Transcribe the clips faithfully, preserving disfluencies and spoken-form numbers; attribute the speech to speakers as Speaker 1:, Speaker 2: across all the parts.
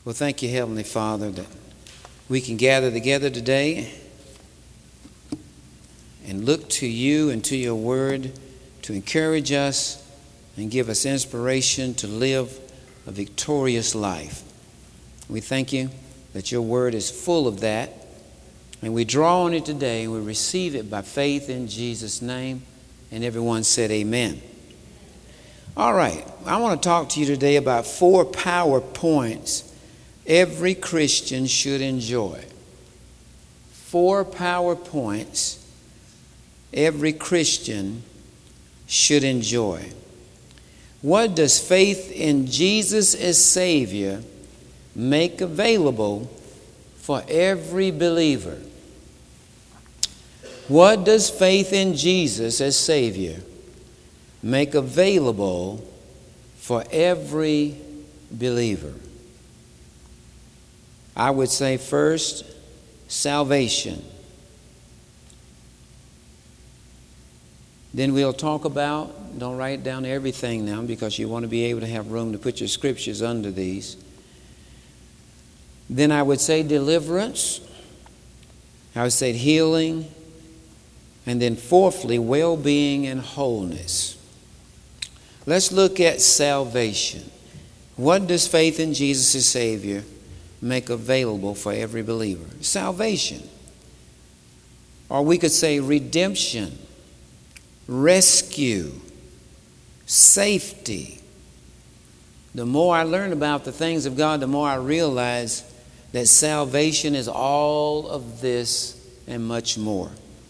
Speaker 1: Well, thank you, Heavenly Father, that we can gather together today and look to you and to your word to encourage us and give us inspiration to live a victorious life. We thank you that your word is full of that, and we draw on it today and we receive it by faith in Jesus' name. And everyone said amen. All right, I want to talk to you today about four power points every Christian should enjoy. Four power points every Christian should enjoy. What does faith in Jesus as Savior make available for every believer? What does faith in Jesus as Savior make available for every believer? I would say first, salvation. Then we'll talk about, don't write down everything now because you want to be able to have room to put your scriptures under these. Then I would say deliverance. I would say healing. And then fourthly, well-being and wholeness. Let's look at salvation. What does faith in Jesus as Savior make available for every believer? Salvation. Or we could say redemption, rescue, safety. The more I learn about the things of God, the more I realize that salvation is all of this and much more.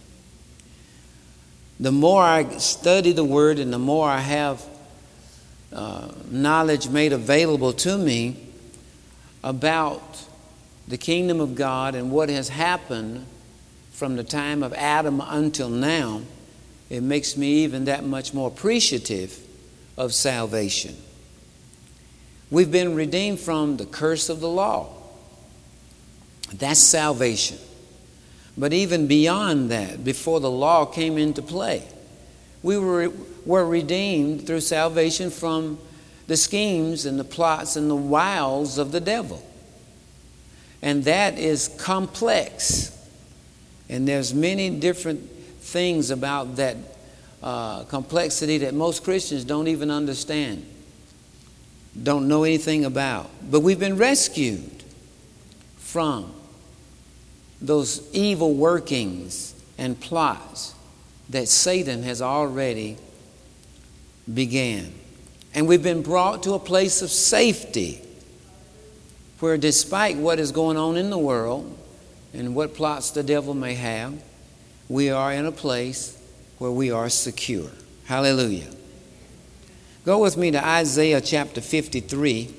Speaker 1: The more I study the Word and the more I have uh, knowledge made available to me about the kingdom of God and what has happened from the time of Adam until now, it makes me even that much more appreciative of salvation. We've been redeemed from the curse of the law. That's salvation. But even beyond that, before the law came into play, we were, were redeemed through salvation from the schemes and the plots and the wiles of the devil. And that is complex. And there's many different things about that uh, complexity that most Christians don't even understand, don't know anything about. But we've been rescued from those evil workings and plots that Satan has already began. And we've been brought to a place of safety where, despite what is going on in the world and what plots the devil may have, we are in a place where we are secure. Hallelujah. Go with me to Isaiah chapter fifty-three.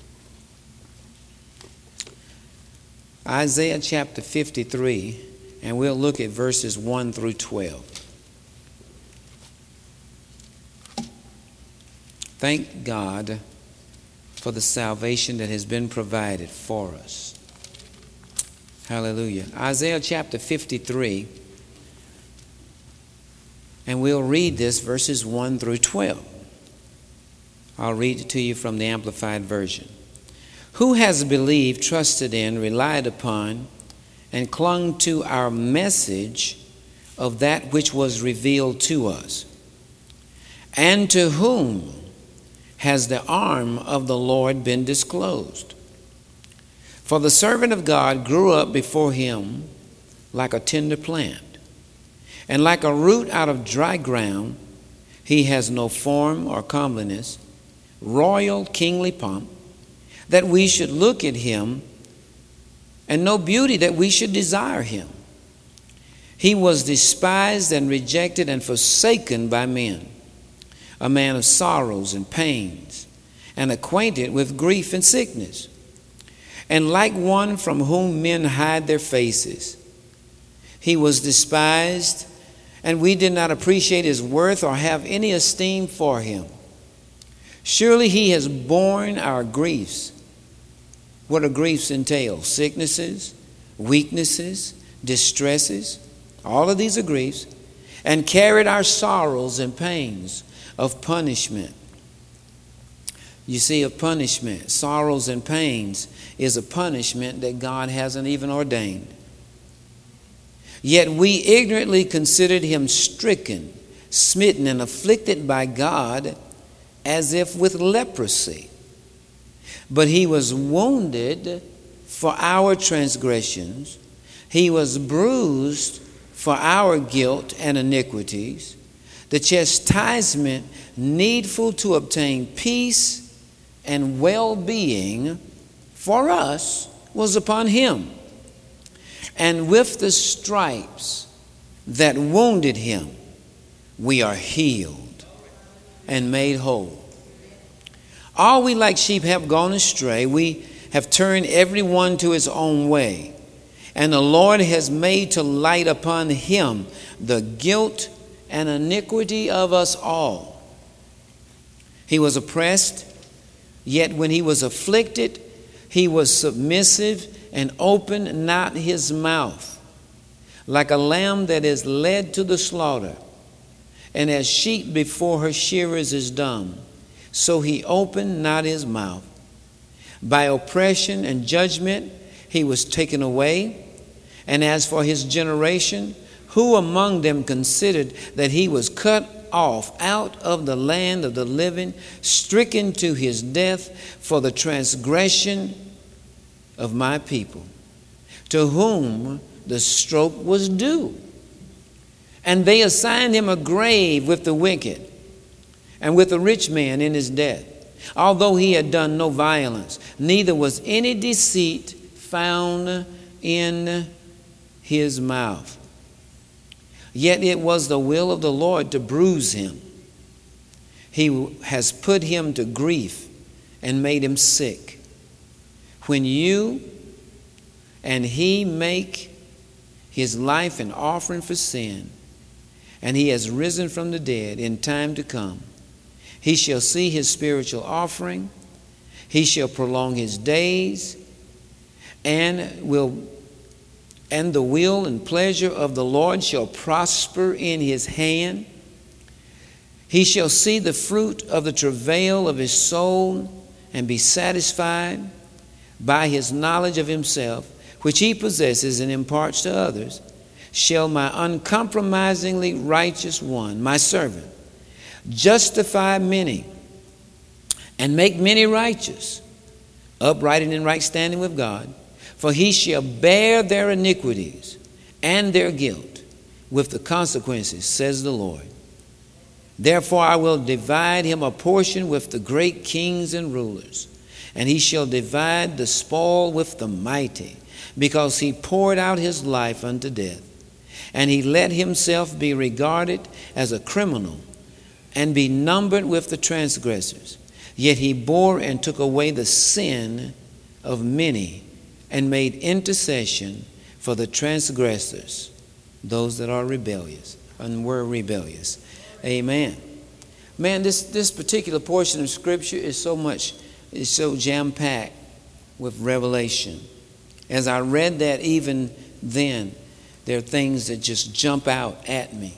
Speaker 1: Isaiah chapter fifty-three, and we'll look at verses one through twelve. Thank God for the salvation that has been provided for us. Hallelujah. Isaiah chapter fifty-three, and we'll read this verses one through twelve. I'll read it to you from the Amplified Version. Who has believed, trusted in, relied upon, and clung to our message of that which was revealed to us? And to whom has the arm of the Lord been disclosed? For the servant of God grew up before him like a tender plant, and like a root out of dry ground. He has no form or comeliness, royal kingly pomp, that we should look at him, and no beauty that we should desire him. He was despised and rejected and forsaken by men, a man of sorrows and pains, and acquainted with grief and sickness. And like one from whom men hide their faces, he was despised, and we did not appreciate his worth or have any esteem for him. Surely he has borne our griefs. What do griefs entail? Sicknesses, weaknesses, distresses. All of these are griefs. And carried our sorrows and pains of punishment. you see, of punishment. Sorrows and pains is a punishment that God hasn't even ordained. Yet we ignorantly considered him stricken, smitten, and afflicted by God as if with leprosy. But he was wounded for our transgressions. He was bruised for our guilt and iniquities. The chastisement needful to obtain peace and well-being for us was upon him. And with the stripes that wounded him, we are healed and made whole. All we like sheep have gone astray. We have turned every one to his own way. And the Lord has made to light upon him the guilt and iniquity of us all. He was oppressed, yet when he was afflicted, he was submissive and opened not his mouth. Like a lamb that is led to the slaughter, and as sheep before her shearers is dumb, so he opened not his mouth. By oppression and judgment he was taken away. And as for his generation, who among them considered that he was cut off out of the land of the living, stricken to his death for the transgression of my people, to whom the stroke was due? And they assigned him a grave with the wicked and with the rich man in his death, although he had done no violence, neither was any deceit found in his mouth. Yet it was the will of the Lord to bruise him. He has put him to grief and made him sick. When you and he make his life an offering for sin, and he has risen from the dead in time to come, he shall see his spiritual offering. He shall prolong his days, and will and the will and pleasure of the Lord shall prosper in his hand. He shall see the fruit of the travail of his soul and be satisfied by his knowledge of himself, which he possesses and imparts to others. Shall my uncompromisingly righteous one, my servant, justify many and make many righteous, upright and in right standing with God. For he shall bear their iniquities and their guilt with the consequences, says the Lord. Therefore I will divide him a portion with the great kings and rulers, and he shall divide the spoil with the mighty, because he poured out his life unto death, and he let himself be regarded as a criminal and be numbered with the transgressors. Yet he bore and took away the sin of many, and made intercession for the transgressors, those that are rebellious and were rebellious. Amen. Man, this, this particular portion of Scripture is so much, is so jam-packed with revelation. As I read that even then, there are things that just jump out at me.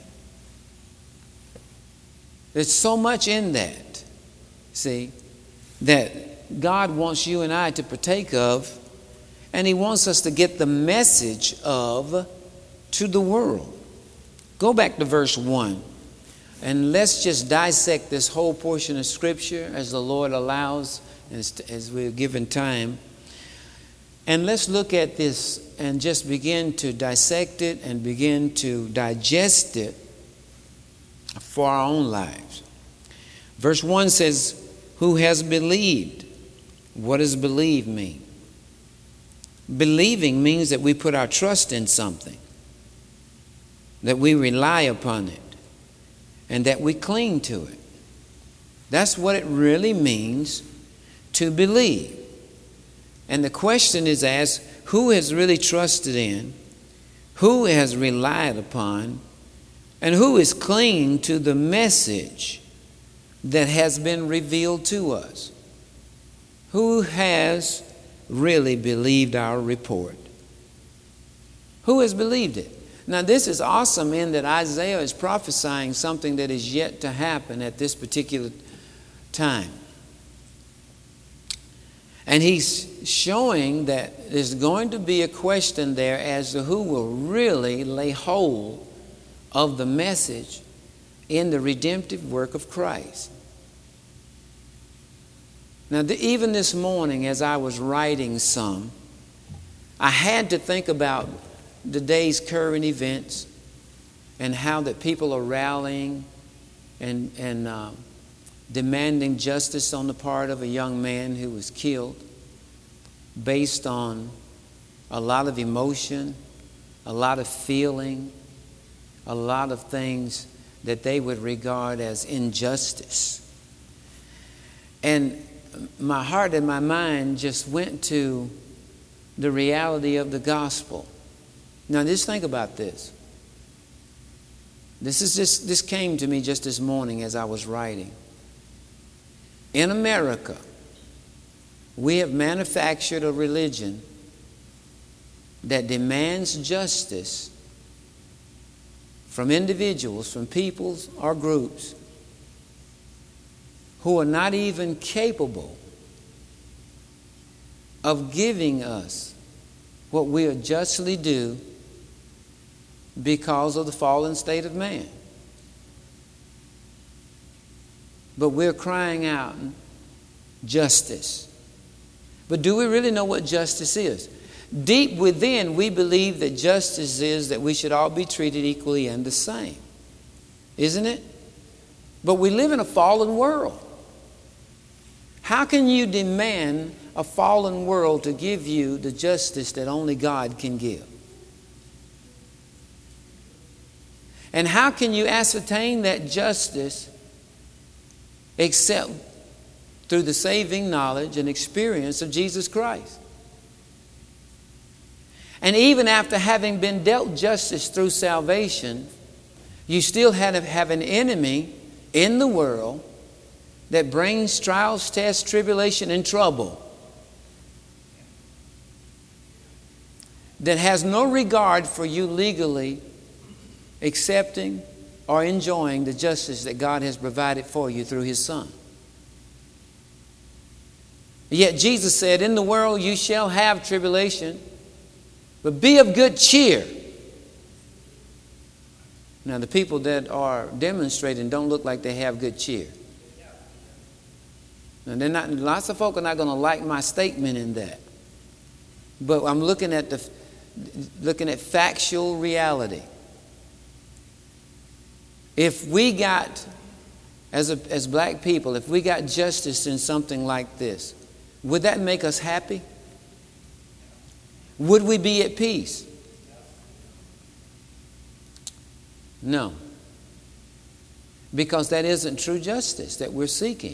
Speaker 1: There's so much in that, see, that God wants you and I to partake of. And he wants us to get the message of to the world. Go back to verse one. And let's just dissect this whole portion of Scripture as the Lord allows, as, as we're given time. And let's look at this and just begin to dissect it and begin to digest it for our own lives. Verse one says, who has believed? What does believe mean? Believing means that we put our trust in something, that we rely upon it, and that we cling to it. That's what it really means to believe. And the question is asked, who has really trusted in, who has relied upon, and who is clinging to the message that has been revealed to us? Who has really believed our report? Who has believed it? Now this is awesome in that Isaiah is prophesying something that is yet to happen at this particular time. And he's showing that there's going to be a question there as to who will really lay hold of the message in the redemptive work of Christ. Now, the, even this morning as I was writing some, I had to think about the day's current events and how that people are rallying and, and uh, demanding justice on the part of a young man who was killed based on a lot of emotion, a lot of feeling, a lot of things that they would regard as injustice. And my heart and my mind just went to the reality of the gospel. Now, just think about this. This is just this came to me just this morning as I was writing. In America, we have manufactured a religion that demands justice from individuals, from peoples or groups who are not even capable of giving us what we are justly due because of the fallen state of man. But we're crying out justice. But do we really know what justice is? Deep within, we believe that justice is that we should all be treated equally and the same. Isn't it? But we live in a fallen world. How can you demand a fallen world to give you the justice that only God can give? And how can you ascertain that justice except through the saving knowledge and experience of Jesus Christ? And even after having been dealt justice through salvation, you still have an enemy in the world that brings trials, tests, tribulation, and trouble, that has no regard for you legally accepting or enjoying the justice that God has provided for you through His Son. Yet Jesus said, in the world you shall have tribulation, but be of good cheer. Now, the people that are demonstrating don't look like they have good cheer. Now, they're not, lots of folk are not going to like my statement in that. But I'm looking at the looking at factual reality. If we got, as a, as black people, if we got justice in something like this, would that make us happy? Would we be at peace? No. Because that isn't true justice that we're seeking.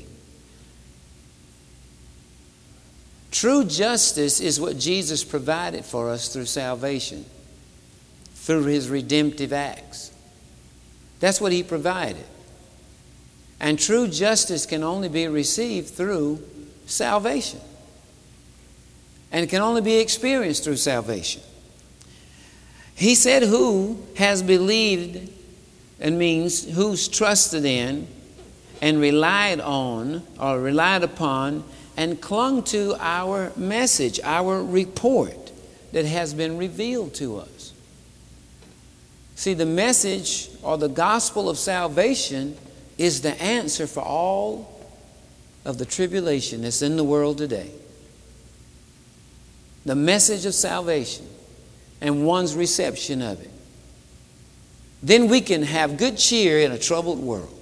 Speaker 1: True justice is what Jesus provided for us through salvation, through His redemptive acts. That's what He provided. And true justice can only be received through salvation. And it can only be experienced through salvation. He said, who has believed, and means who's trusted in and relied on or relied upon and clung to our message, our report that has been revealed to us. See, the message or the gospel of salvation is the answer for all of the tribulation that's in the world today. The message of salvation and one's reception of it. Then we can have good cheer in a troubled world.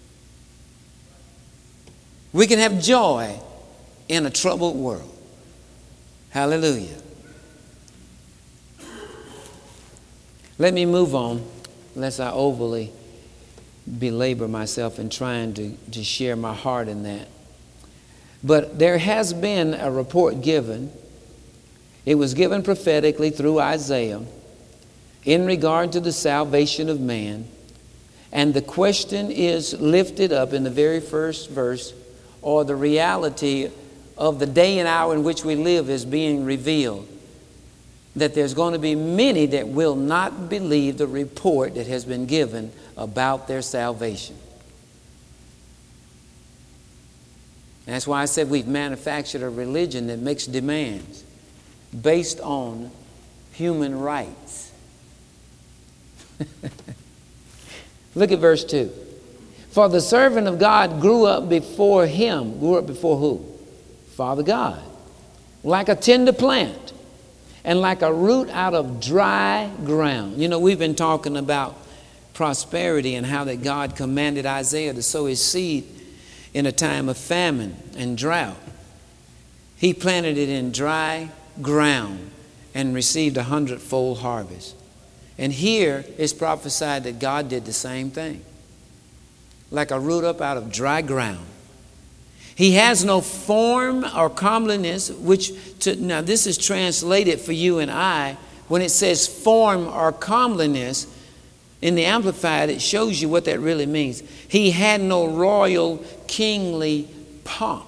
Speaker 1: We can have joy in a troubled world. Hallelujah. Let me move on, lest I overly belabor myself in trying to, to share my heart in that. But there has been a report given. It was given prophetically through Isaiah in regard to the salvation of man. And the question is lifted up in the very first verse, or the reality of the day and hour in which we live is being revealed. That there's going to be many that will not believe the report that has been given about their salvation. And that's why I said we've manufactured a religion that makes demands based on human rights. Look at verse two. For the servant of God grew up before him. Grew up before who? Father God. Like a tender plant and like a root out of dry ground. You know, we've been talking about prosperity and how that God commanded Isaiah to sow his seed in a time of famine and drought. He planted it in dry ground and received a hundredfold harvest. And here it's prophesied that God did the same thing. Like a root up out of dry ground. He has no form or comeliness, which, to, now this is translated for you and I. When it says form or comeliness, in the Amplified, it shows you what that really means. He had no royal, kingly pomp.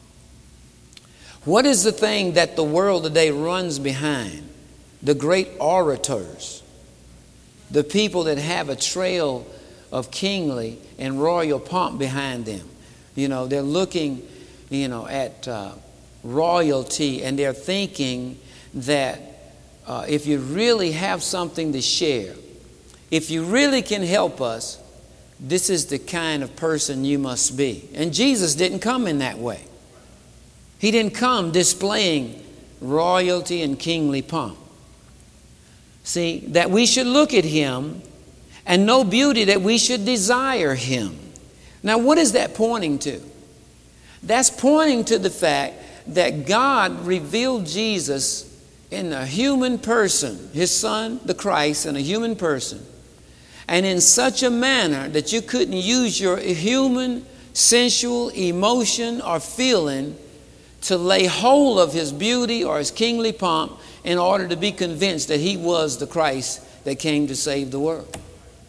Speaker 1: What is the thing that the world today runs behind? The great orators. The people that have a trail of kingly and royal pomp behind them. You know, they're looking, you know, at uh, royalty, and they're thinking that uh, if you really have something to share, if you really can help us, this is the kind of person you must be. And Jesus didn't come in that way. He didn't come displaying royalty and kingly pomp. See, that we should look at him and know beauty, that we should desire him. Now, what is that pointing to? That's pointing to the fact that God revealed Jesus in a human person, his son, the Christ, in a human person, and in such a manner that you couldn't use your human, sensual emotion or feeling to lay hold of his beauty or his kingly pomp in order to be convinced that he was the Christ that came to save the world.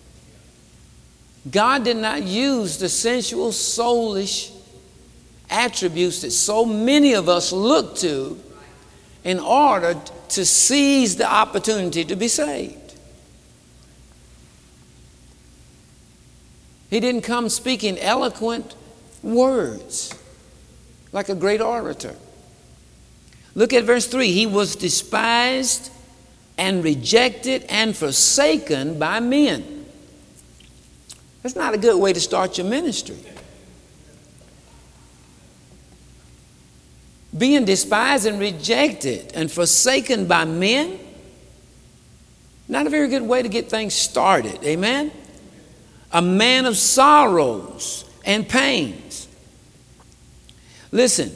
Speaker 1: God did not use the sensual, soulish attributes that so many of us look to in order to seize the opportunity to be saved. He didn't come speaking eloquent words like a great orator. Look at verse three. He was despised and rejected and forsaken by men. That's not a good way to start your ministry. Being despised and rejected and forsaken by men, not a very good way to get things started. Amen? A man of sorrows and pains. Listen,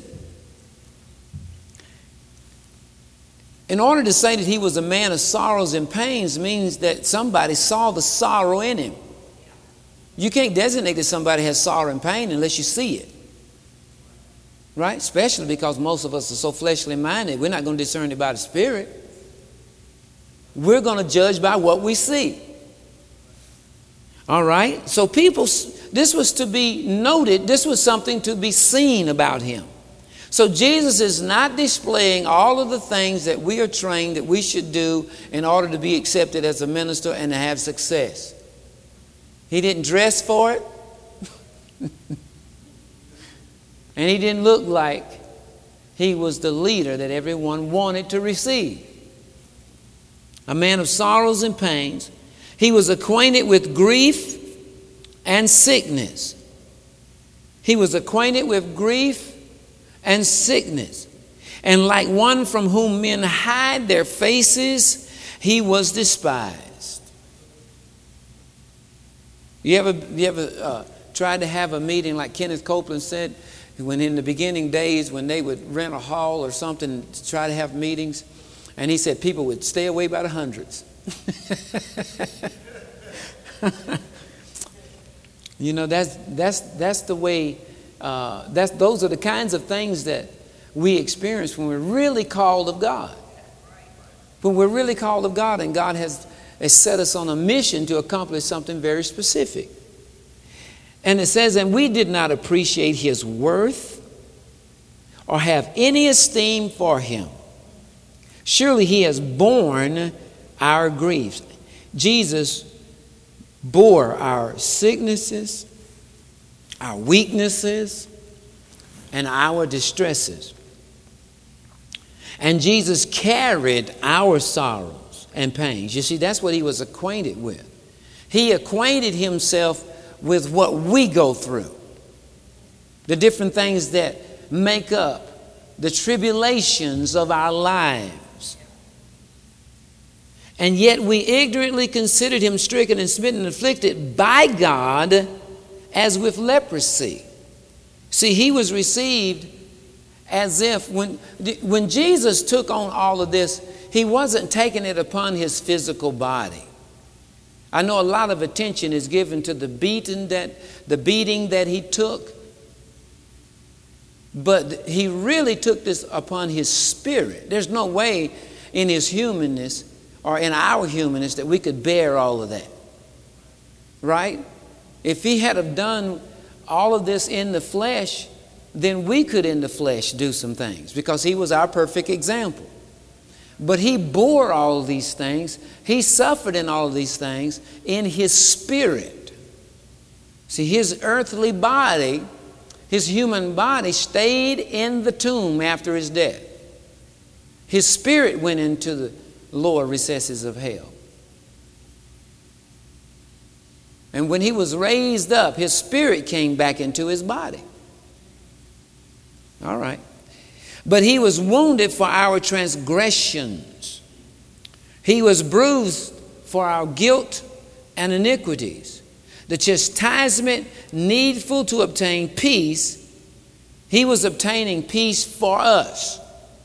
Speaker 1: in order to say that he was a man of sorrows and pains means that somebody saw the sorrow in him. You can't designate that somebody has sorrow and pain unless you see it. Right? Especially because most of us are so fleshly minded. We're not going to discern it by the Spirit. We're going to judge by what we see. All right? So people, this was to be noted. This was something to be seen about him. So Jesus is not displaying all of the things that we are trained that we should do in order to be accepted as a minister and to have success. He didn't dress for it. And he didn't look like he was the leader that everyone wanted to receive. A man of sorrows and pains. He was acquainted with grief and sickness. He was acquainted with grief and sickness. And like one from whom men hide their faces, he was despised. You ever, you ever uh, tried to have a meeting like Kenneth Copeland said, when in the beginning days when they would rent a hall or something to try to have meetings, and he said people would stay away by the hundreds. You know, that's that's that's the way. Uh, that's those are the kinds of things that we experience when we're really called of God. When we're really called of God, and God has, has set us on a mission to accomplish something very specific. And it says, and we did not appreciate his worth or have any esteem for him. Surely he has borne our griefs. Jesus bore our sicknesses, our weaknesses, and our distresses. And Jesus carried our sorrows and pains. You see, that's what he was acquainted with. He acquainted himself with what we go through, the different things that make up the tribulations of our lives. And yet we ignorantly considered him stricken and smitten and afflicted by God as with leprosy. See, he was received as if when, when Jesus took on all of this, he wasn't taking it upon his physical body. I know a lot of attention is given to the beating that, the beating that he took, but he really took this upon his spirit. There's no way in his humanness or in our humanness that we could bear all of that, right? If he had have done all of this in the flesh, then we could in the flesh do some things because he was our perfect example. But he bore all of these things. He suffered in all of these things in his spirit. See, his earthly body, his human body stayed in the tomb after his death. His spirit went into the lower recesses of hell. And when he was raised up, his spirit came back into his body. All right. But he was wounded for our transgressions. He was bruised for our guilt and iniquities. The chastisement needful to obtain peace, he was obtaining peace for us.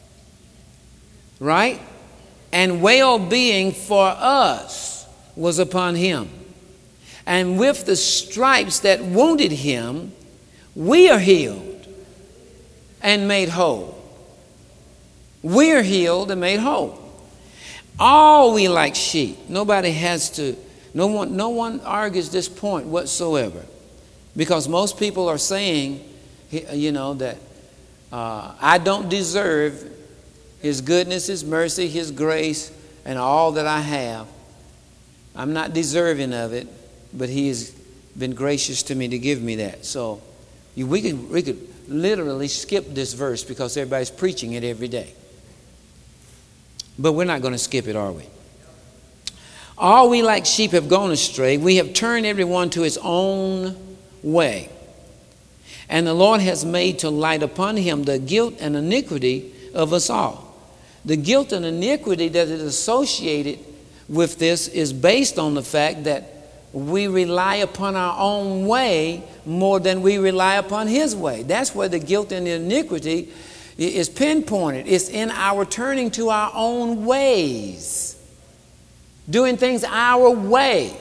Speaker 1: Right? And well-being for us was upon him. And with the stripes that wounded him, we are healed and made whole. We are healed and made whole. All we like sheep. Nobody has to, no one, no one argues this point whatsoever. Because most people are saying, you know, that uh, I don't deserve his goodness, his mercy, his grace, and all that I have. I'm not deserving of it, but he has been gracious to me to give me that. So you, we could we could literally skip this verse because everybody's preaching it every day. But we're not going to skip it, are we? All we like sheep have gone astray. We have turned everyone to his own way. And the Lord has made to light upon him the guilt and iniquity of us all. The guilt and iniquity that is associated with this is based on the fact that we rely upon our own way more than we rely upon his way. That's where the guilt and the iniquity is pinpointed. It's in our turning to our own ways, doing things our way.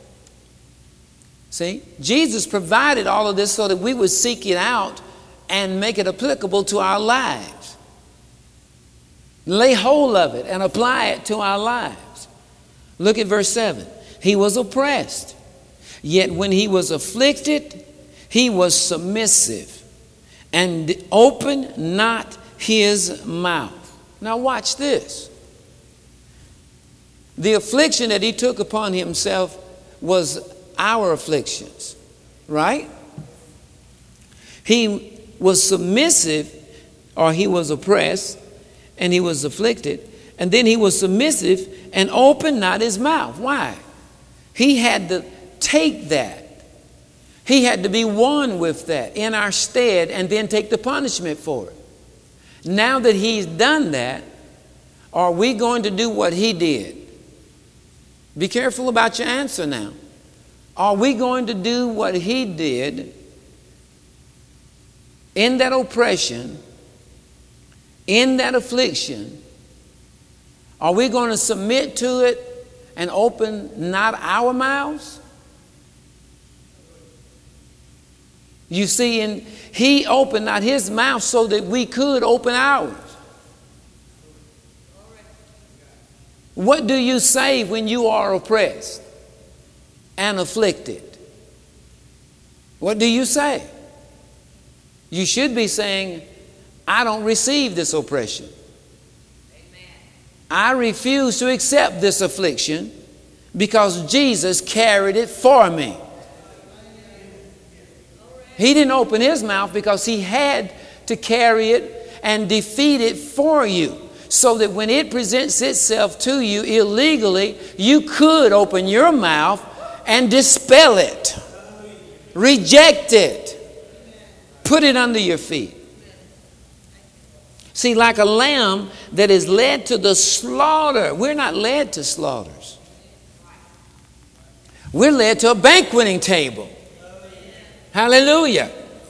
Speaker 1: See, Jesus provided all of this so that we would seek it out and make it applicable to our lives. Lay hold of it and apply it to our lives. Look at verse seven. He was oppressed, yet when he was afflicted, he was submissive and opened not his mouth. Now watch this. The affliction that he took upon himself was our afflictions, right? He was submissive, or he was oppressed, and he was afflicted, and then he was submissive and opened not his mouth. Why? He had to take that. He had to be one with that in our stead and then take the punishment for it. Now that he's done that, are we going to do what he did? Be careful about your answer now. Are we going to do what he did in that oppression, in that affliction? Are we going to submit to it and open not our mouths? You see, and he opened not his mouth so that we could open ours. What do you say when you are oppressed and afflicted? What do you say? You should be saying, I don't receive this oppression. Amen. I refuse to accept this affliction because Jesus carried it for me. He didn't open his mouth because he had to carry it and defeat it for you, so that when it presents itself to you illegally, you could open your mouth and dispel it, reject it, put it under your feet. See, like a lamb that is led to the slaughter, we're not led to slaughters. We're led to a banqueting table. Hallelujah.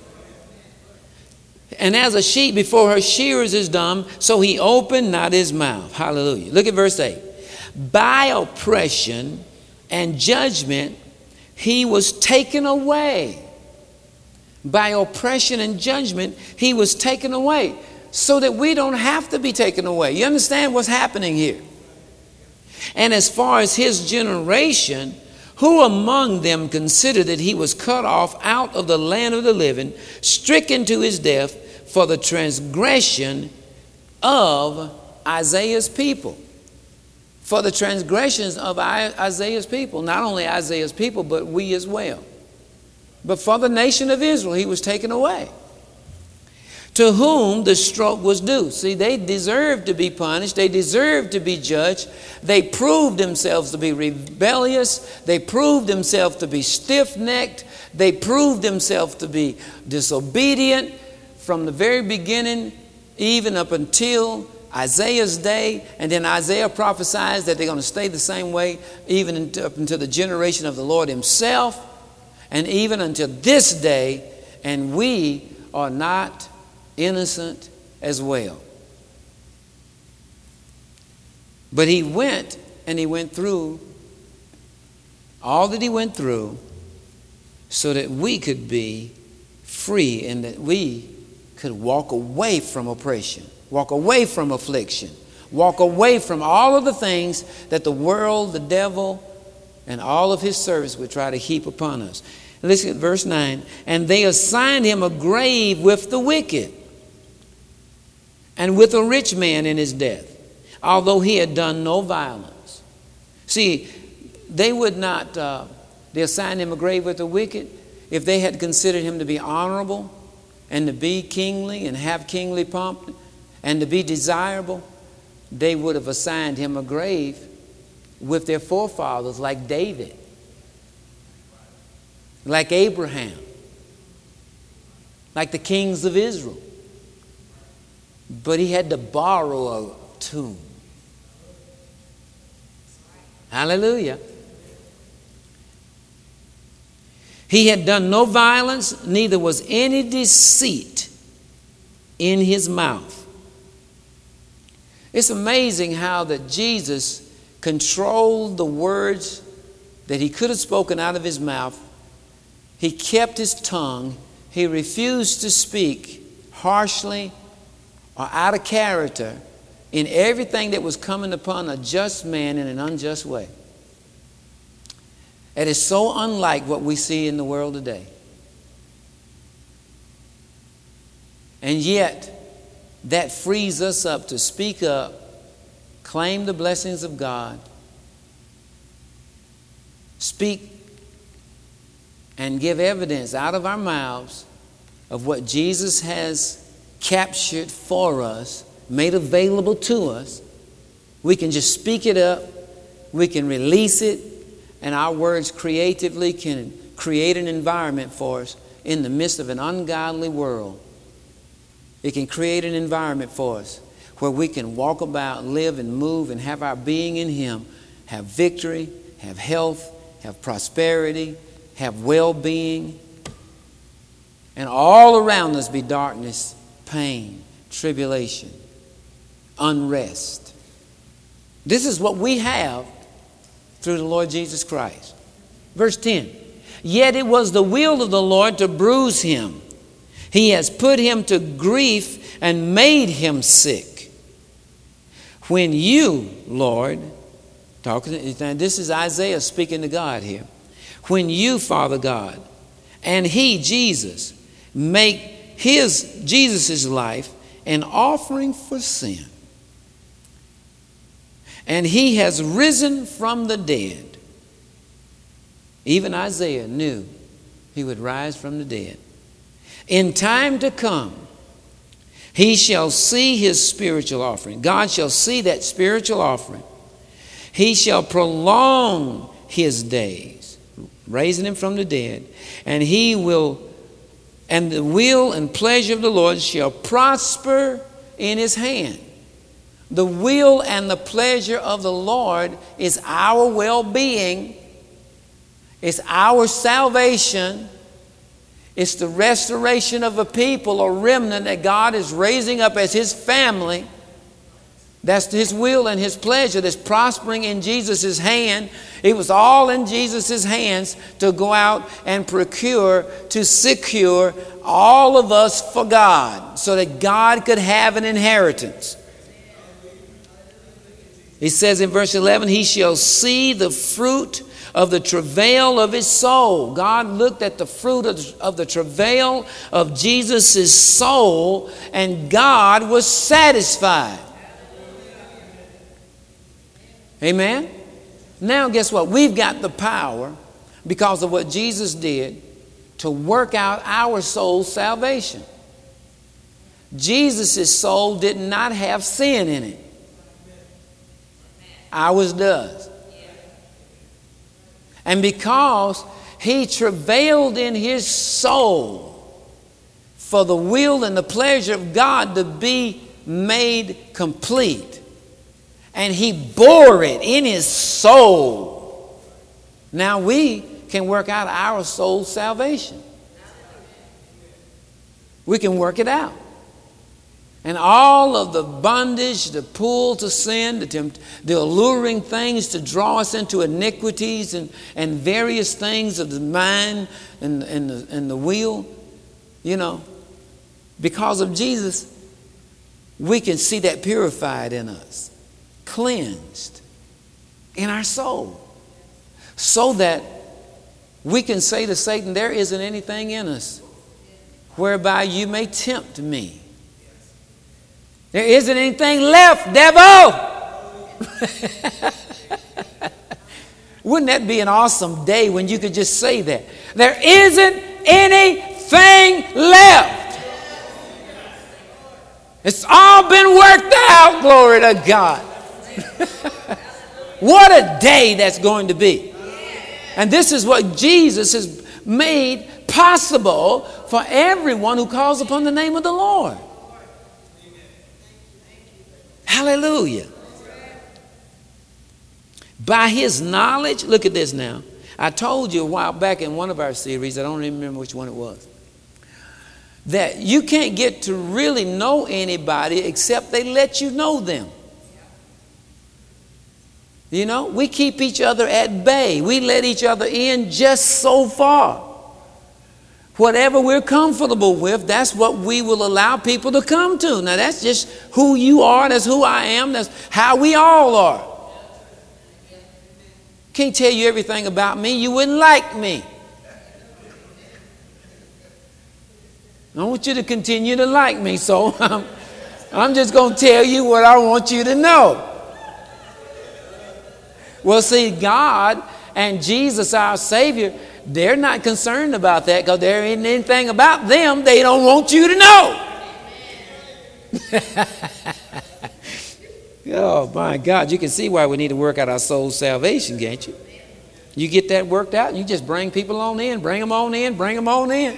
Speaker 1: And as a sheep before her shearers is dumb, so he opened not his mouth. Hallelujah. Look at verse eight. By oppression and judgment he was taken away. By oppression and judgment he was taken away, so that we don't have to be taken away. You understand what's happening here? And as far as his generation, who among them considered that he was cut off out of the land of the living, stricken to his death for the transgression of Isaiah's people? For the transgressions of Isaiah's people. Not only Isaiah's people, but we as well. But for the nation of Israel, he was taken away. To whom the stroke was due. See, they deserved to be punished. They deserved to be judged. They proved themselves to be rebellious. They proved themselves to be stiff-necked. They proved themselves to be disobedient from the very beginning, even up until Isaiah's day. And then Isaiah prophesies that they're going to stay the same way even up until the generation of the Lord himself, and even until this day. And we are not innocent as well. But he went and he went through all that he went through so that we could be free and that we could walk away from oppression, walk away from affliction, walk away from all of the things that the world, the devil, and all of his servants would try to heap upon us. Listen at verse nine. And they assigned him a grave with the wicked and with a rich man in his death, although he had done no violence. See, they would not, uh, they assigned him a grave with the wicked if they had considered him to be honorable and to be kingly and have kingly pomp and to be desirable. They would have assigned him a grave with their forefathers like David, like Abraham, like the kings of Israel. But he had to borrow a tomb. Hallelujah. He had done no violence, neither was any deceit in his mouth. It's amazing how that Jesus controlled the words that he could have spoken out of his mouth. He kept his tongue. He refused to speak harshly or out of character in everything that was coming upon a just man in an unjust way. It is so unlike what we see in the world today. And yet, that frees us up to speak up, claim the blessings of God, speak and give evidence out of our mouths of what Jesus has captured for us, made available to us. We can just speak it up. We can release it. And our words creatively can create an environment for us in the midst of an ungodly world. It can create an environment for us where we can walk about, live and move and have our being in him, have victory, have health, have prosperity, have well-being, and all around us be darkness, pain, tribulation, unrest. This is what we have through the Lord Jesus Christ. Verse ten. Yet it was the will of the Lord to bruise him. He has put him to grief and made him sick. When you, Lord, talking, and this is Isaiah speaking to God here. When you, Father God, and he, Jesus, make his, Jesus' life an offering for sin, and he has risen from the dead. Even Isaiah knew he would rise from the dead. In time to come, He shall see his spiritual offering. God shall see that spiritual offering. He shall prolong his days, raising him from the dead. And he will, and the will and pleasure of the Lord shall prosper in his hand. The will and the pleasure of the Lord is our well-being. It's our salvation. It's the restoration of a people, a remnant that God is raising up as his family. That's his will and his pleasure that's prospering in Jesus' hand. It was all in Jesus' hands to go out and procure, to secure all of us for God so that God could have an inheritance. He says in verse eleven, he shall see the fruit of the travail of his soul. God looked at the fruit of, of the travail of Jesus' soul, and God was satisfied. Amen? Now guess what? We've got the power, because of what Jesus did, to work out our soul's salvation. Jesus' soul did not have sin in it. Ours does. And because he travailed in his soul for the will and the pleasure of God to be made complete, and he bore it in his soul, now we can work out our soul's salvation. We can work it out. And all of the bondage, the pull to sin, the, tempt, the alluring things to draw us into iniquities and, and various things of the mind and, and, the, and the will, you know, because of Jesus, we can see that purified in us, cleansed in our soul, so that we can say to Satan, there isn't anything in us whereby you may tempt me. There isn't anything left, devil. Wouldn't that be an awesome day when you could just say that? There isn't anything left. It's all been worked out, glory to God. What a day that's going to be. And this is what Jesus has made possible for everyone who calls upon the name of the Lord. Hallelujah. By his knowledge, look at this now. I told you a while back in one of our series, I don't even remember which one it was, that you can't get to really know anybody except they let you know them. You know, we keep each other at bay. We let each other in just so far. Whatever we're comfortable with, that's what we will allow people to come to. Now, that's just who you are. That's who I am. That's how we all are. Can't tell you everything about me. You wouldn't like me. I want you to continue to like me, so I'm, I'm just going to tell you what I want you to know. Well, see, God and Jesus, our Savior, they're not concerned about that because there ain't anything about them they don't want you to know. Oh, my God. You can see why we need to work out our soul's salvation, can't you? You get that worked out, you just bring people on in, bring them on in, bring them on in.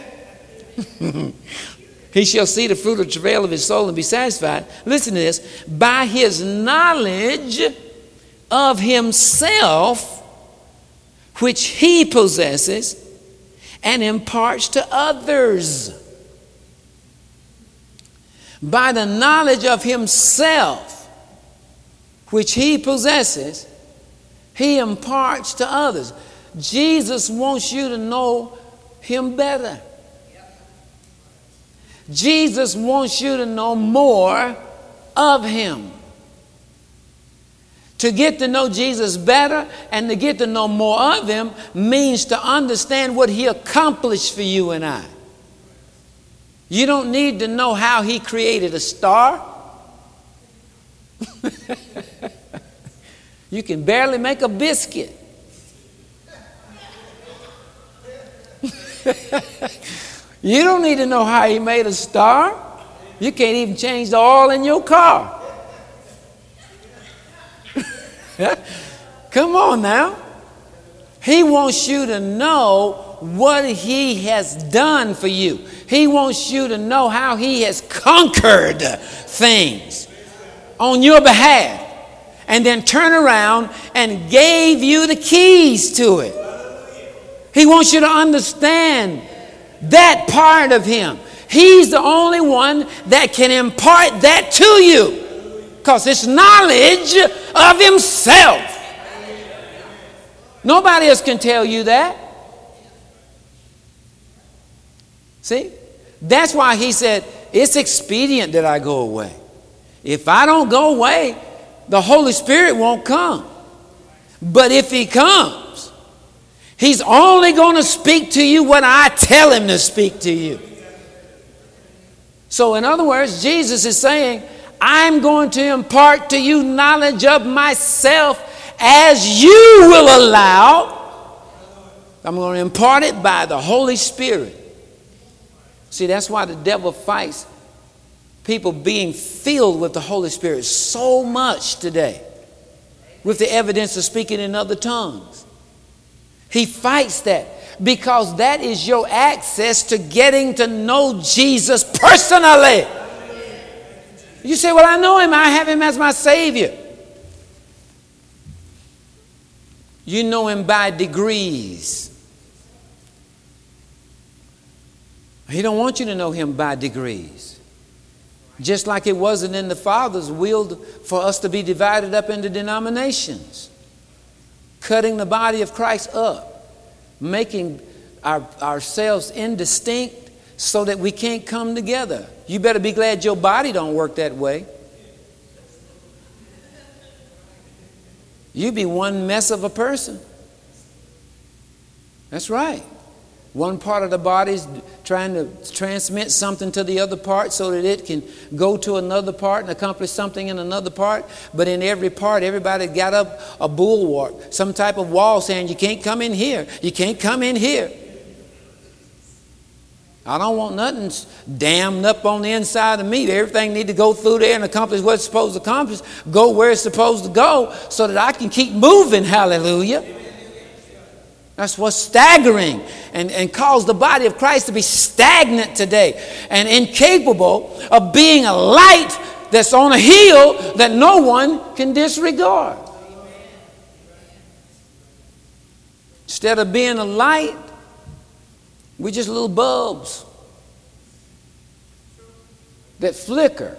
Speaker 1: He shall see the fruit of the travail of his soul and be satisfied. Listen to this. By his knowledge of himself, which he possesses and imparts to others. By the knowledge of himself, which he possesses, he imparts to others. Jesus wants you to know him better. Jesus wants you to know more of him. To get to know Jesus better and to get to know more of him means to understand what he accomplished for you and I. You don't need to know how he created a star. You can barely make a biscuit. You don't need to know how he made a star. You can't even change the oil in your car. Come on now. He wants you to know what he has done for you. He wants you to know how he has conquered things on your behalf, and then turn around and gave you the keys to it. He wants you to understand that part of him. He's the only one that can impart that to you, because it's knowledge of himself. Nobody else can tell you that. See? That's why he said, it's expedient that I go away. If I don't go away, the Holy Spirit won't come. But if he comes, he's only going to speak to you what I tell him to speak to you. So in other words, Jesus is saying, I'm going to impart to you knowledge of myself as you will allow. I'm going to impart it by the Holy Spirit. See, that's why the devil fights people being filled with the Holy Spirit so much today, with the evidence of speaking in other tongues. He fights that because that is your access to getting to know Jesus personally. You say, well, I know him. I have him as my Savior. You know him by degrees. He don't want you to know him by degrees. Just like it wasn't in the Father's will for us to be divided up into denominations. Cutting the body of Christ up. Making our, ourselves indistinct so that we can't come together. You better be glad your body don't work that way. You be one mess of a person. That's right. One part of the body's trying to transmit something to the other part so that it can go to another part and accomplish something in another part. But in every part, everybody got up a bulwark, some type of wall saying, you can't come in here. You can't come in here. I don't want nothing dammed up on the inside of me. Everything need to go through there and accomplish what it's supposed to accomplish. Go where it's supposed to go so that I can keep moving. Hallelujah. That's what's staggering and, and caused the body of Christ to be stagnant today and incapable of being a light that's on a hill that no one can disregard. Instead of being a light, we're just little bulbs that flicker.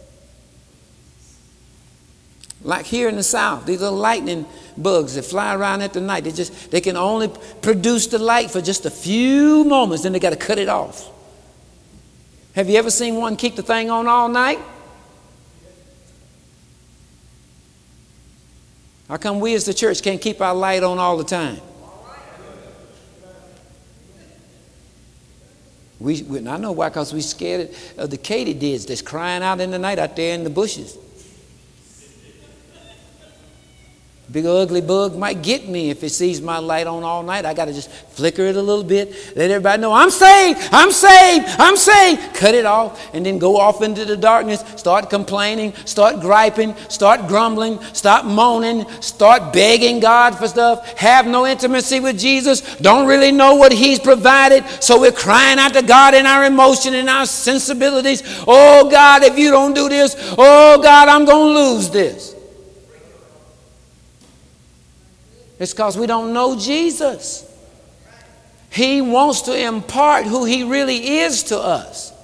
Speaker 1: Like here in the South, these little lightning bugs that fly around at the night. They just they can only produce the light for just a few moments, then they got to cut it off. Have you ever seen one keep the thing on all night? How come we as the church can't keep our light on all the time? We, we I know why, because we're scared of the katydids that's crying out in the night out there in the bushes. Big ugly bug might get me if it sees my light on all night. I got to just flicker it a little bit. Let everybody know I'm saved, I'm saved, I'm saved. Cut it off and then go off into the darkness. Start complaining, start griping, start grumbling, start moaning, start begging God for stuff. Have no intimacy with Jesus. Don't really know what he's provided. So we're crying out to God in our emotion and our sensibilities. Oh God, if you don't do this, oh God, I'm going to lose this. It's because we don't know Jesus. He wants to impart who he really is to us.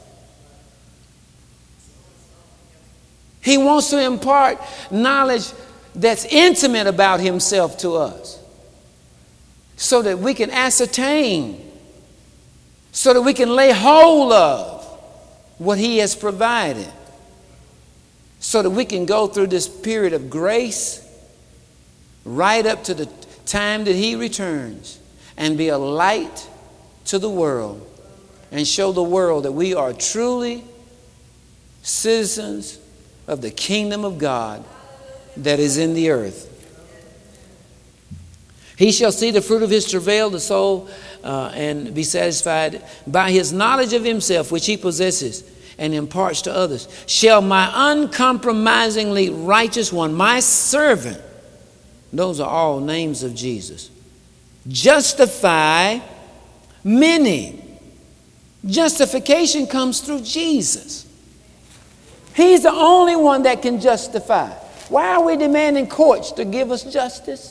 Speaker 1: He wants to impart knowledge that's intimate about himself to us so that we can ascertain, so that we can lay hold of what he has provided, so that we can go through this period of grace right up to the time that he returns and be a light to the world and show the world that we are truly citizens of the kingdom of God that is in the earth. He shall see the fruit of his travail, the soul, uh, and be satisfied by his knowledge of himself, which he possesses. and imparts to others. Shall my uncompromisingly righteous one, my servant, those are all names of Jesus, justify many. Justification comes through Jesus. He's the only one that can justify. Why are we demanding courts to give us justice?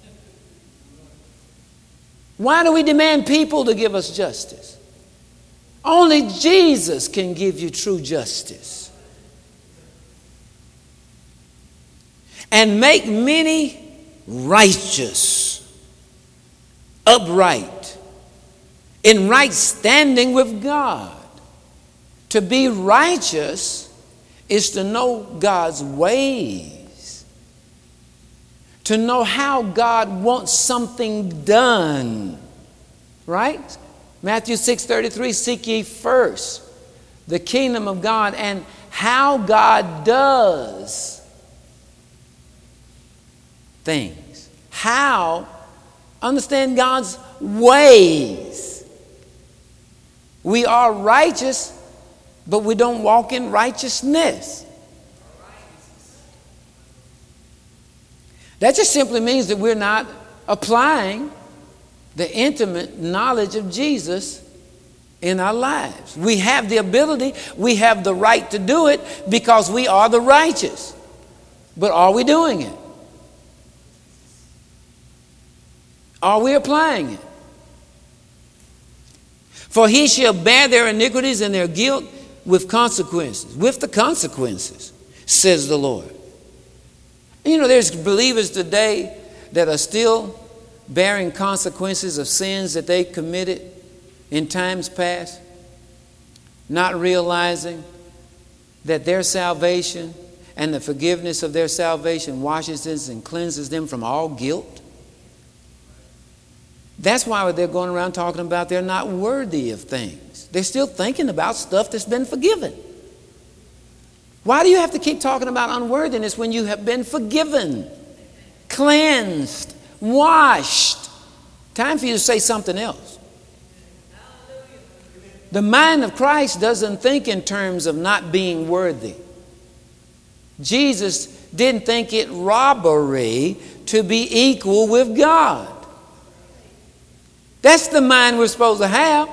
Speaker 1: Why do we demand people to give us justice? Only Jesus can give you true justice. And make many righteous, upright, in right standing with God. To be righteous is to know God's ways, to know how God wants something done, right? Matthew six thirty-three, seek ye first the kingdom of God and how God does things. How? Understand God's ways. We are righteous, but we don't walk in righteousness. That just simply means that we're not applying the intimate knowledge of Jesus in our lives. We have the ability, we have the right to do it because we are the righteous. But are we doing it? Are we applying it? For he shall bear their iniquities and their guilt with consequences, with the consequences, says the Lord. You know, there's believers today that are still bearing consequences of sins that they committed in times past, not realizing that their salvation and the forgiveness of their salvation washes us and cleanses them from all guilt. That's why they're going around talking about they're not worthy of things. They're still thinking about stuff that's been forgiven. Why do you have to keep talking about unworthiness when you have been forgiven, cleansed, washed? Time for you to say something else. The mind of Christ doesn't think in terms of not being worthy. Jesus didn't think it robbery to be equal with God. That's the mind we're supposed to have.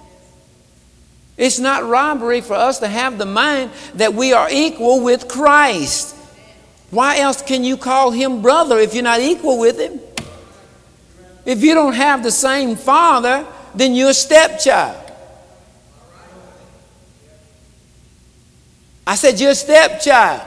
Speaker 1: It's not robbery for us to have the mind that we are equal with Christ. Why else can you call him brother if you're not equal with him? If you don't have the same father, then you're a stepchild. I said you're a stepchild.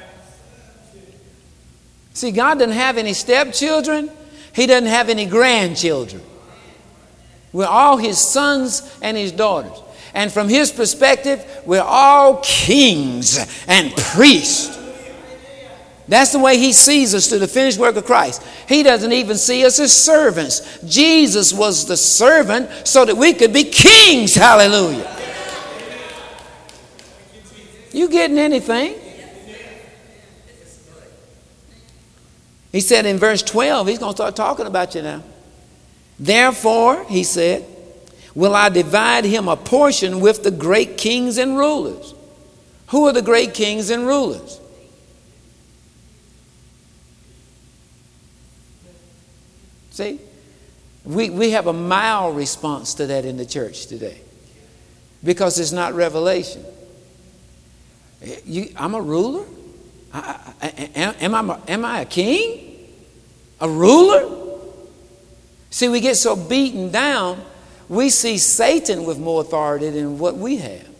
Speaker 1: See, God doesn't have any stepchildren. He doesn't have any grandchildren. We're all his sons and his daughters. And from his perspective, we're all kings and priests. That's the way he sees us through the finished work of Christ. He doesn't even see us as servants. Jesus was the servant so that we could be kings. Hallelujah. You getting anything? He said in verse twelve, he's going to start talking about you now. Therefore, he said, will I divide him a portion with the great kings and rulers. Who are the great kings and rulers? See, we, we have a mild response to that in the church today because it's not revelation. You, I'm a ruler? I, I, I, am, I, am I a king? A ruler? See, we get so beaten down, we see Satan with more authority than what we have. Amen.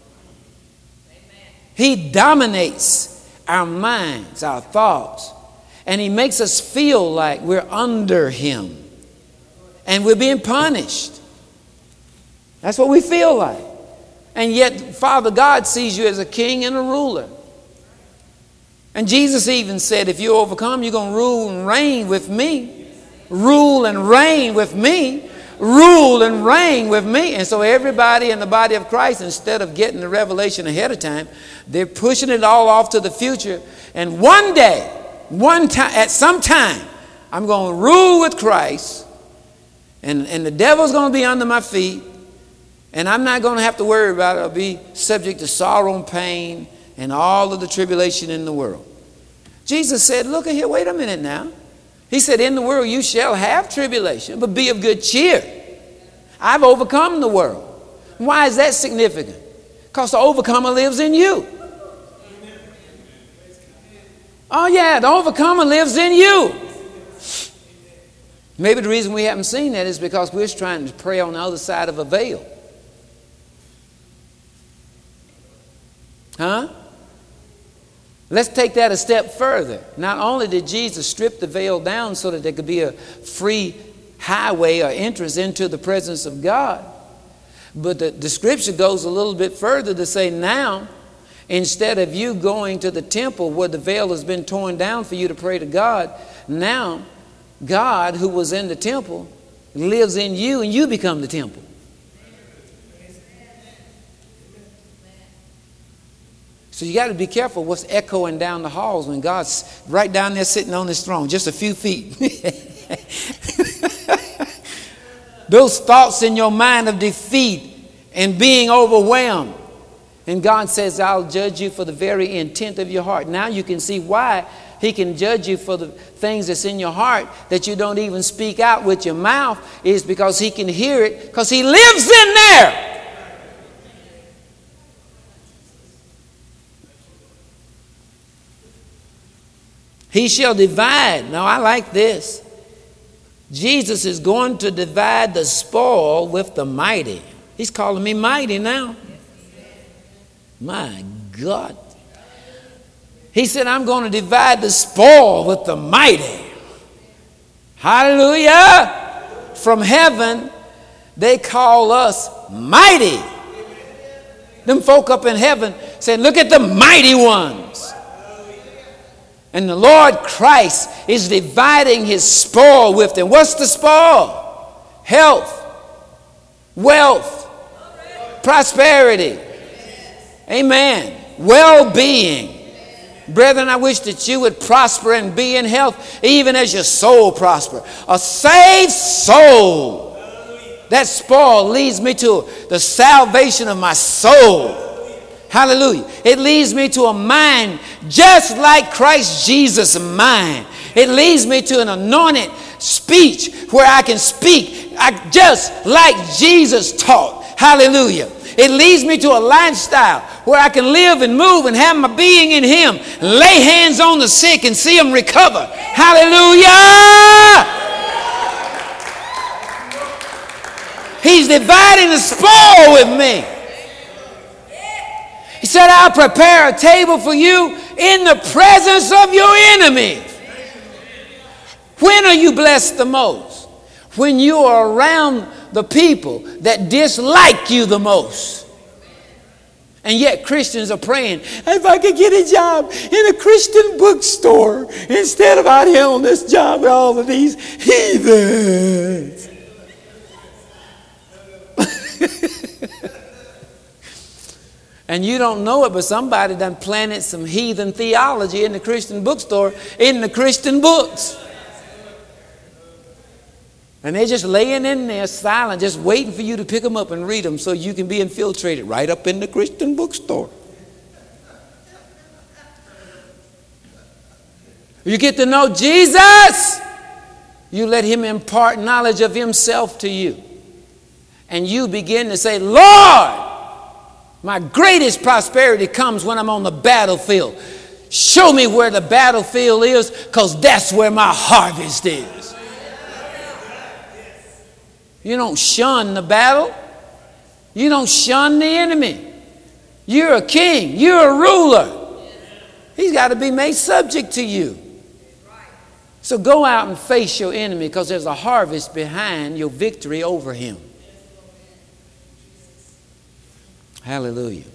Speaker 1: He dominates our minds, our thoughts, and he makes us feel like we're under him and we're being punished. That's what we feel like. And yet, Father God sees you as a king and a ruler. And Jesus even said, if you overcome, you're going to rule and reign with me. Rule and reign with me. Rule and reign with me. And so everybody in the body of Christ, instead of getting the revelation ahead of time, they're pushing it all off to the future. And one day, one time, at some time, I'm going to rule with Christ. And, and the devil's going to be under my feet. And I'm not going to have to worry about it. I'll be subject to sorrow and pain and all of the tribulation in the world. Jesus said, look at here, wait a minute now. He said, in the world you shall have tribulation, but be of good cheer. I've overcome the world. Why is that significant? Because the overcomer lives in you. Oh yeah, the overcomer lives in you. Maybe the reason we haven't seen that is because we're trying to pray on the other side of a veil. Huh? Let's take that a step further. Not only did Jesus strip the veil down so that there could be a free highway or entrance into the presence of God, but the, the scripture goes a little bit further to say now, instead of you going to the temple where the veil has been torn down for you to pray to God, now God, who was in the temple, lives in you and you become the temple. So you got to be careful what's echoing down the halls when God's right down there sitting on his throne, just a few feet. Those thoughts in your mind of defeat and being overwhelmed. And God says, I'll judge you for the very intent of your heart. Now you can see why he can judge you for the things that's in your heart that you don't even speak out with your mouth, is because he can hear it because he lives in there. He shall divide. Now I like this. Jesus is going to divide the spoil with the mighty. He's calling me mighty now. My God. He said, I'm going to divide the spoil with the mighty. Hallelujah. From heaven, they call us mighty. Them folk up in heaven saying, look at the mighty ones. And the Lord Christ is dividing his spoil with them. What's the spoil? Health, wealth, prosperity. Amen. Well-being. Brethren, I wish that you would prosper and be in health, even as your soul prosper. A saved soul. That spoil leads me to the salvation of my soul. Hallelujah. It leads me to a mind just like Christ Jesus' mind. It leads me to an anointed speech where I can speak just like Jesus taught. Hallelujah. It leads me to a lifestyle where I can live and move and have my being in him. Lay hands on the sick and see them recover. Hallelujah. He's dividing the spoil with me. He said, I'll prepare a table for you in the presence of your enemies. When are you blessed the most? When you are around the people that dislike you the most. And yet Christians are praying, if I could get a job in a Christian bookstore instead of out here on this job with all of these heathens. And you don't know it, but somebody done planted some heathen theology in the Christian bookstore, in the Christian books. And they're just laying in there silent, just waiting for you to pick them up and read them so you can be infiltrated right up in the Christian bookstore. You get to know Jesus, you let him impart knowledge of himself to you. And you begin to say, Lord, my greatest prosperity comes when I'm on the battlefield. Show me where the battlefield is, because that's where my harvest is. You don't shun the battle. You don't shun the enemy. You're a king. You're a ruler. He's got to be made subject to you. So go out and face your enemy, because there's a harvest behind your victory over him. Hallelujah.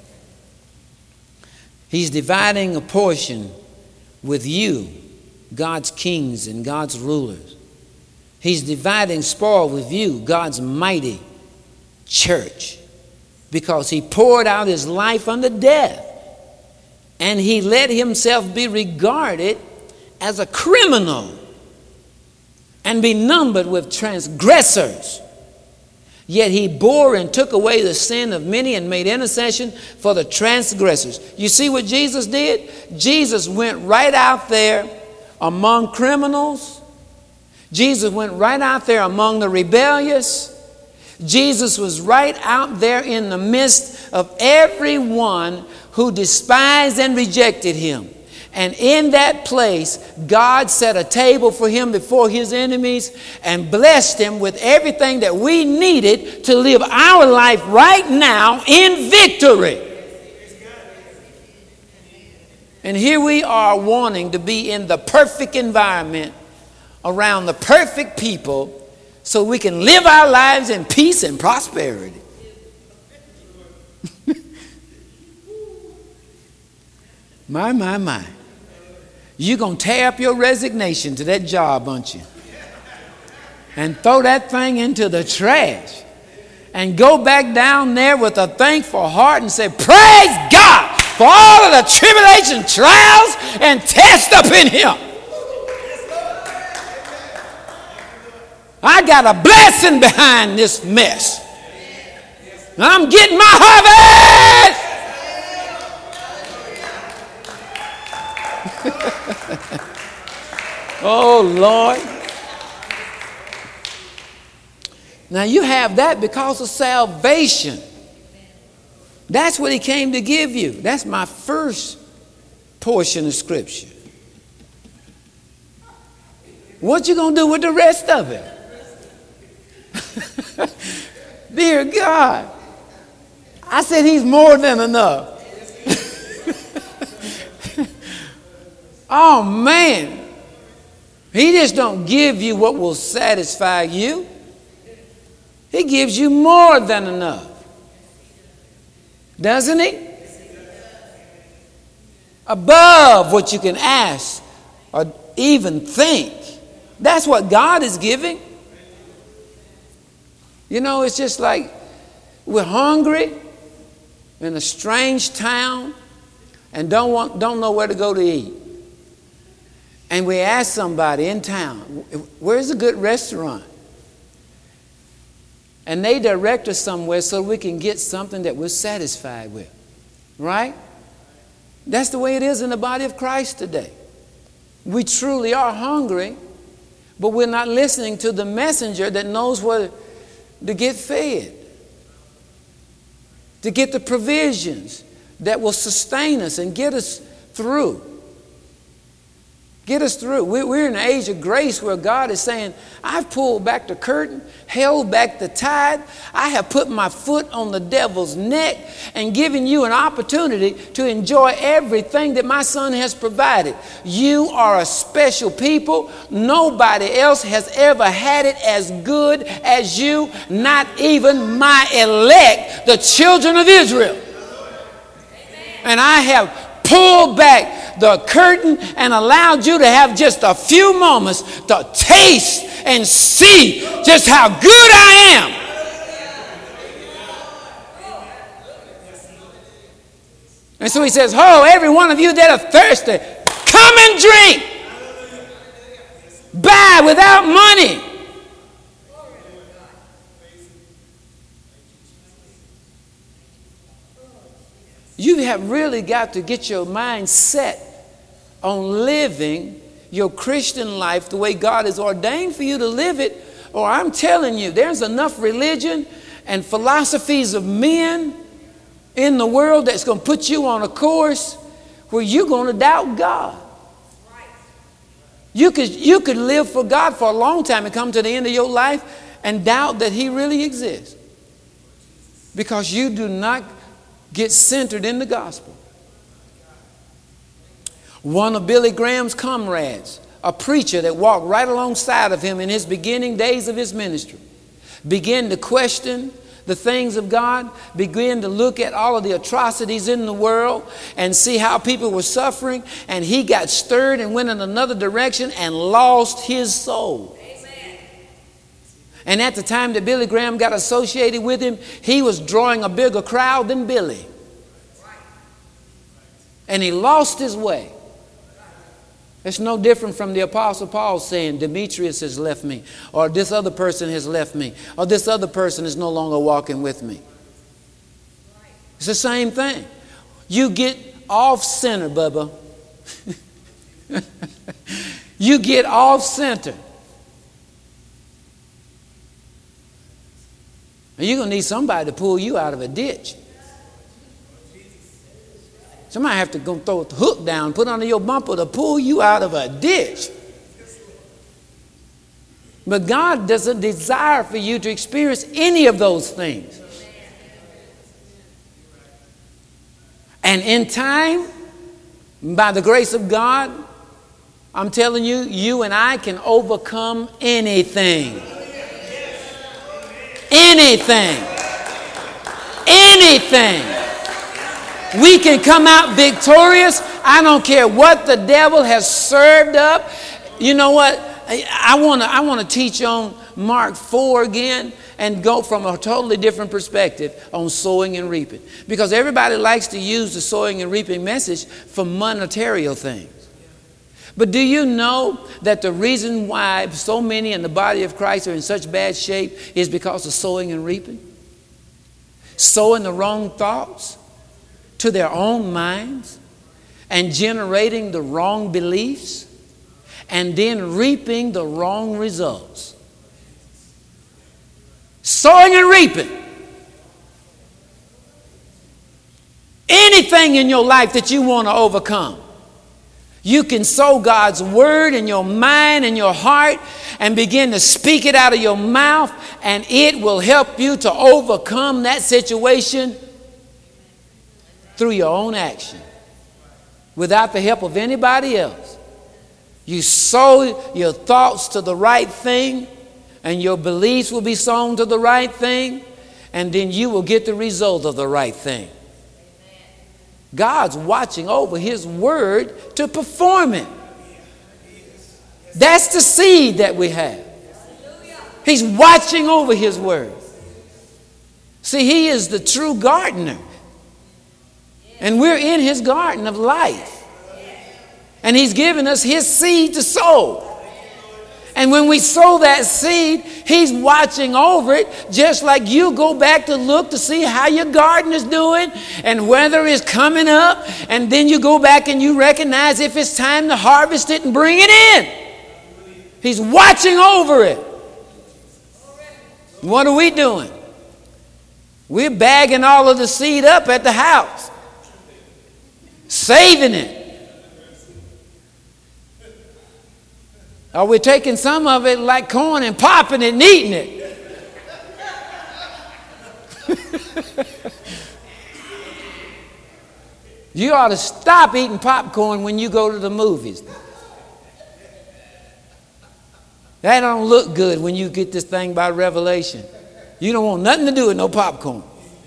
Speaker 1: He's dividing a portion with you, God's kings and God's rulers. He's dividing spoil with you, God's mighty church, because he poured out his life unto death, and he let himself be regarded as a criminal and be numbered with transgressors. Yet he bore and took away the sin of many and made intercession for the transgressors. You see what Jesus did? Jesus went right out there among criminals. Jesus went right out there among the rebellious. Jesus was right out there in the midst of everyone who despised and rejected him. And in that place, God set a table for him before his enemies and blessed him with everything that we needed to live our life right now in victory. And here we are wanting to be in the perfect environment around the perfect people so we can live our lives in peace and prosperity. My, my, my. You're going to tear up your resignation to that job, aren't you? And throw that thing into the trash. And go back down there with a thankful heart and say, praise God for all of the tribulation, trials, and tests up in Him. I got a blessing behind this mess. I'm getting my harvest. Oh, Lord. Now you have that because of salvation. That's what He came to give you. That's my first portion of Scripture. What you going to do with the rest of it? Dear God, I said He's more than enough. Oh, man. He just don't give you what will satisfy you. He gives you more than enough. Doesn't He? Above what you can ask or even think. That's what God is giving. You know, it's just like we're hungry in a strange town and don't want, don't know where to go to eat. And we ask somebody in town, where's a good restaurant? And they direct us somewhere so we can get something that we're satisfied with. Right? That's the way it is in the body of Christ today. We truly are hungry, but we're not listening to the messenger that knows where to get fed, to get the provisions that will sustain us and get us through. Get us through. We're in an age of grace where God is saying, I've pulled back the curtain, held back the tide. I have put my foot on the devil's neck and given you an opportunity to enjoy everything that my Son has provided. You are a special people. Nobody else has ever had it as good as you, not even my elect, the children of Israel. And I have pulled back the curtain and allowed you to have just a few moments to taste and see just how good I am. And so He says, oh, every one of you that are thirsty, come and drink. Buy without money. You have really got to get your mind set on living your Christian life the way God has ordained for you to live it, or I'm telling you, there's enough religion and philosophies of men in the world that's going to put you on a course where you're going to doubt God. You could, you could live for God for a long time and come to the end of your life and doubt that He really exists because you do not get centered in the gospel. One of Billy Graham's comrades, a preacher that walked right alongside of him in his beginning days of his ministry, began to question the things of God, began to look at all of the atrocities in the world and see how people were suffering, and he got stirred and went in another direction and lost his soul. And at the time that Billy Graham got associated with him, he was drawing a bigger crowd than Billy. And he lost his way. It's no different from the Apostle Paul saying, Demetrius has left me, or this other person has left me, or this other person is no longer walking with me. It's the same thing. You get off center, Bubba. You get off center. And you're going to need somebody to pull you out of a ditch. Somebody have to go throw the hook down, put under your bumper to pull you out of a ditch. But God doesn't desire for you to experience any of those things. And in time, by the grace of God, I'm telling you, you and I can overcome anything. Anything. Anything. We can come out victorious. I don't care what the devil has served up. You know what? I want to I want to teach on Mark four again and go from a totally different perspective on sowing and reaping. Because everybody likes to use the sowing and reaping message for monetary things. But do you know that the reason why so many in the body of Christ are in such bad shape is because of sowing and reaping? Sowing the wrong thoughts to their own minds and generating the wrong beliefs and then reaping the wrong results. Sowing and reaping. Anything in your life that you want to overcome, you can sow God's word in your mind and your heart and begin to speak it out of your mouth, and it will help you to overcome that situation through your own action without the help of anybody else. You sow your thoughts to the right thing, and your beliefs will be sown to the right thing, and then you will get the result of the right thing. God's watching over his word to perform it. That's the seed that we have. He's watching over his word. See, he is the true gardener. And we're in his garden of life. And he's given us his seed to sow. And when we sow that seed, he's watching over it, just like you go back to look to see how your garden is doing and whether it's coming up. And then you go back and you recognize if it's time to harvest it and bring it in. He's watching over it. What are we doing? We're bagging all of the seed up at the house, saving it. Or we're taking some of it like corn and popping it and eating it. You ought to stop eating popcorn when you go to the movies. That don't look good when you get this thing by revelation. You don't want nothing to do with no popcorn.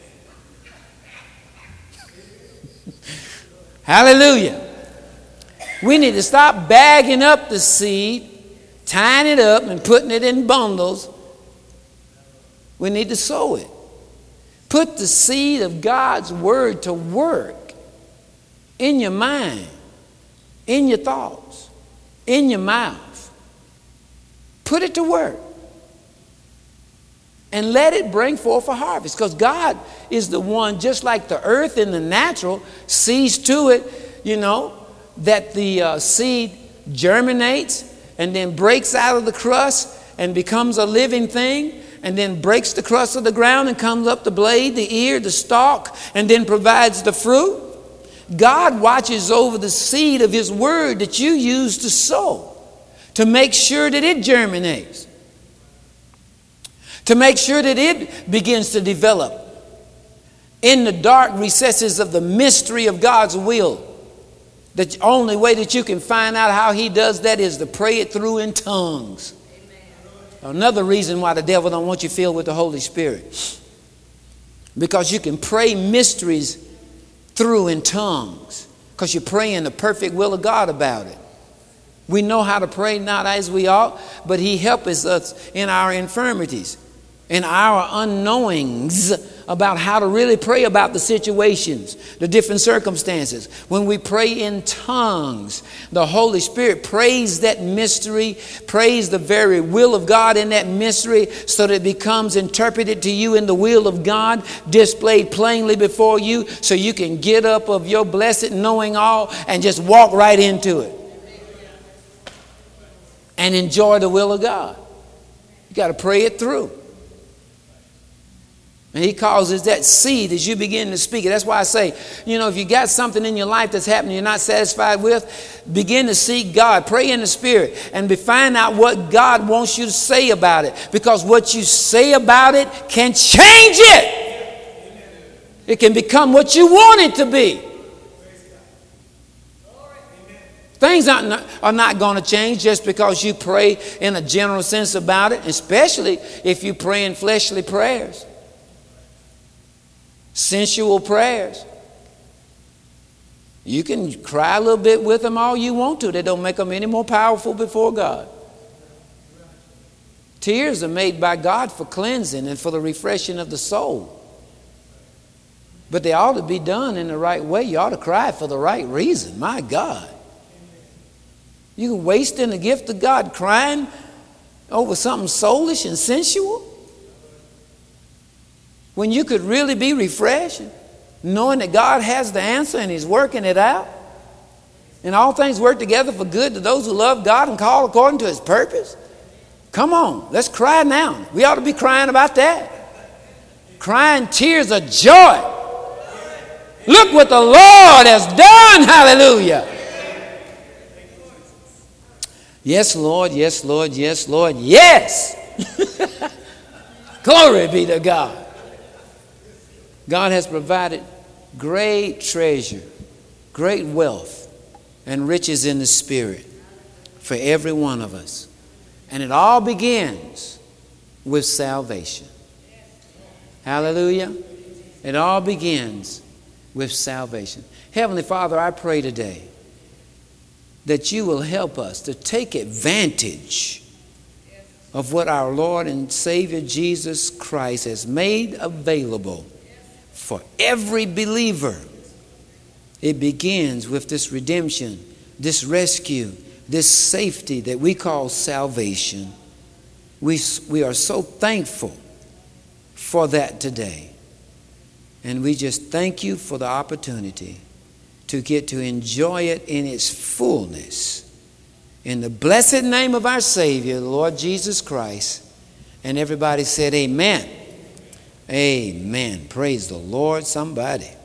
Speaker 1: Hallelujah. We need to stop bagging up the seed, tying it up and putting it in bundles. We need to sow it. Put the seed of God's word to work in your mind, in your thoughts, in your mouth. Put it to work. And let it bring forth a harvest. Because God is the one, just like the earth in the natural sees to it, you know, that the uh, seed germinates and then breaks out of the crust and becomes a living thing, and then breaks the crust of the ground and comes up the blade, the ear, the stalk, and then provides the fruit. God watches over the seed of his word that you use to sow, to make sure that it germinates, to make sure that it begins to develop in the dark recesses of the mystery of God's will. The only way that you can find out how he does that is to pray it through in tongues. Amen. Another reason why the devil don't want you filled with the Holy Spirit. Because you can pray mysteries through in tongues. Because you're praying the perfect will of God about it. We know how to pray, not as we ought, but he helps us in our infirmities, in our unknowings about how to really pray about the situations, the different circumstances. When we pray in tongues, the Holy Spirit prays that mystery, prays the very will of God in that mystery, so that it becomes interpreted to you in the will of God, displayed plainly before you, so you can get up of your blessed knowing all and just walk right into it and enjoy the will of God. You got to pray it through. And he causes that seed as you begin to speak it. That's why I say, you know, if you got something in your life that's happening you're not satisfied with, begin to seek God. Pray in the Spirit and be, find out what God wants you to say about it. Because what you say about it can change it. It can become what you want it to be. Things are not, are not going to change just because you pray in a general sense about it, especially if you pray in fleshly prayers. Sensual prayers. You can cry a little bit with them all you want to. They don't make them any more powerful before God. Tears are made by God for cleansing and for the refreshing of the soul. But they ought to be done in the right way. You ought to cry for the right reason. My God. You can waste in the gift of God crying over something soulish and sensual, when you could really be refreshed, knowing that God has the answer and He's working it out. And all things work together for good to those who love God and call according to His purpose. Come on, let's cry now. We ought to be crying about that. Crying tears of joy. Look what the Lord has done. Hallelujah. Yes, Lord, yes, Lord, yes, Lord, yes. Glory be to God. God has provided great treasure, great wealth, and riches in the Spirit for every one of us. And it all begins with salvation. Hallelujah. It all begins with salvation. Heavenly Father, I pray today that you will help us to take advantage of what our Lord and Savior Jesus Christ has made available for every believer. It begins with this redemption, this rescue, this safety that we call salvation. We, we are so thankful for that today. And we just thank you for the opportunity to get to enjoy it in its fullness. In the blessed name of our Savior, the Lord Jesus Christ. And everybody said amen. Amen. Praise the Lord, somebody.